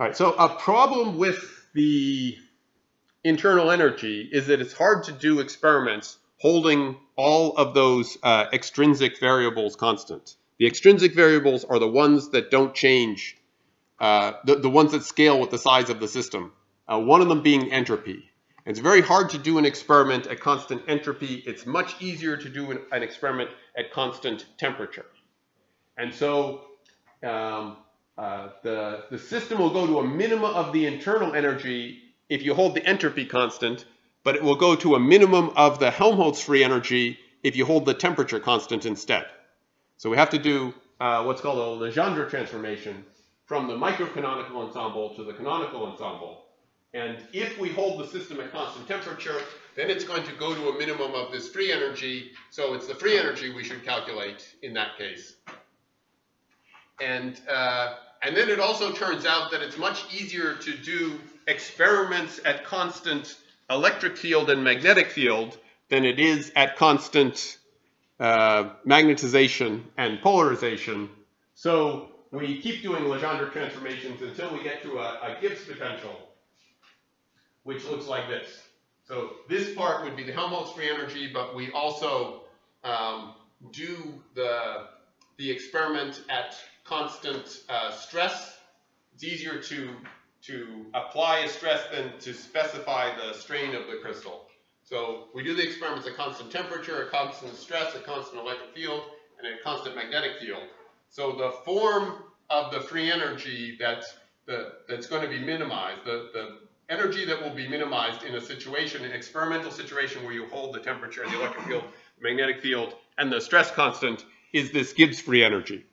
All right, so a problem with the internal energy is that it's hard to do experiments holding all of those extrinsic variables constant. The extrinsic variables are the ones that don't change, the ones that scale with the size of the system, one of them being entropy. It's very hard to do an experiment at constant entropy. It's much easier to do an experiment at constant temperature. And so the system will go to a minimum of the internal energy if you hold the entropy constant, but it will go to a minimum of the Helmholtz free energy if you hold the temperature constant instead. So we have to do what's called a Legendre transformation from the microcanonical ensemble to the canonical ensemble. And if we hold the system at constant temperature, then it's going to go to a minimum of this free energy. So it's the free energy we should calculate in that case. And then it also turns out that it's much easier to do experiments at constant electric field and magnetic field than it is at constant magnetization and polarization. So we keep doing Legendre transformations until we get to a Gibbs potential, which looks like this. So this part would be the Helmholtz free energy, but we also do the experiment at constant stress. It's easier to apply a stress than to specify the strain of the crystal. So we do the experiments at constant temperature, at constant stress, at constant electric field, and at constant magnetic field. So the form of the free energy that's going to be minimized, the energy that will be minimized in a situation, an experimental situation where you hold the temperature, the electric field, the magnetic field, and the stress constant, is this Gibbs free energy.